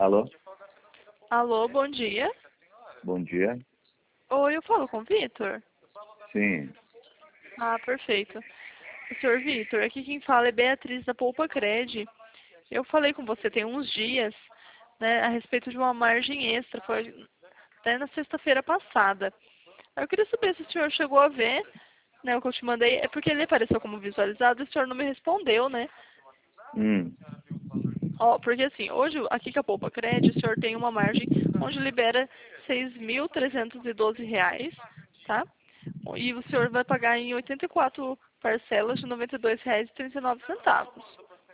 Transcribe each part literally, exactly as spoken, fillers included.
Alô? Alô, bom dia. Bom dia. Oi, eu falo com o Vitor? Sim. Ah, perfeito. Senhor Vitor, aqui quem fala é Beatriz da Poupa Cred. Eu falei com você tem uns dias, né, a respeito de uma margem extra, foi até na sexta-feira passada. Eu queria saber se o senhor chegou a ver, né, o que eu te mandei, é porque ele apareceu como visualizado e o senhor não me respondeu, né? Hum. Ó, porque assim, hoje aqui com a Poupa Cred, o senhor tem uma margem onde libera seis mil trezentos e doze reais, tá? E o senhor vai pagar em oitenta e quatro parcelas de noventa e dois reais e trinta e nove centavos.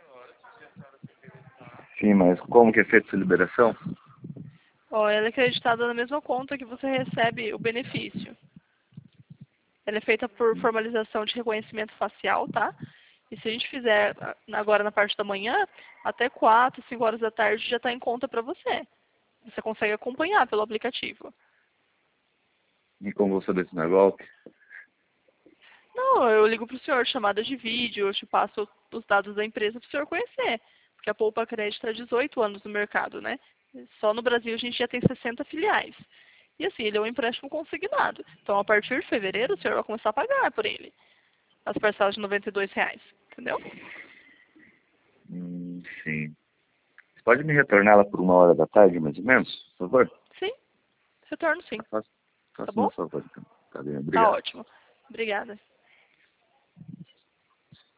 Sim, mas como que é feita essa liberação? Ó, ela é acreditada na mesma conta que você recebe o benefício. Ela é feita por formalização de reconhecimento facial, tá? E se a gente fizer agora na parte da manhã, até quatro, cinco horas da tarde já está em conta para você. Você consegue acompanhar pelo aplicativo. E como vou saber se não é golpe? Não, eu ligo para o senhor, chamada de vídeo, eu te passo os dados da empresa para o senhor conhecer. Porque a Poupa Crédito há dezoito anos no mercado, né? Só no Brasil a gente já tem sessenta filiais. E assim, ele é um empréstimo consignado. Então, a partir de fevereiro, o senhor vai começar a pagar por ele. As parcelas de noventa e dois reais. Entendeu? Hum, sim. Você pode me retornar lá por uma hora da tarde, mais ou menos, por favor? Sim, retorno sim. Faça, Tá faça o bom? meu favor, então. Tá bem, Tá obrigado. ótimo. Obrigada.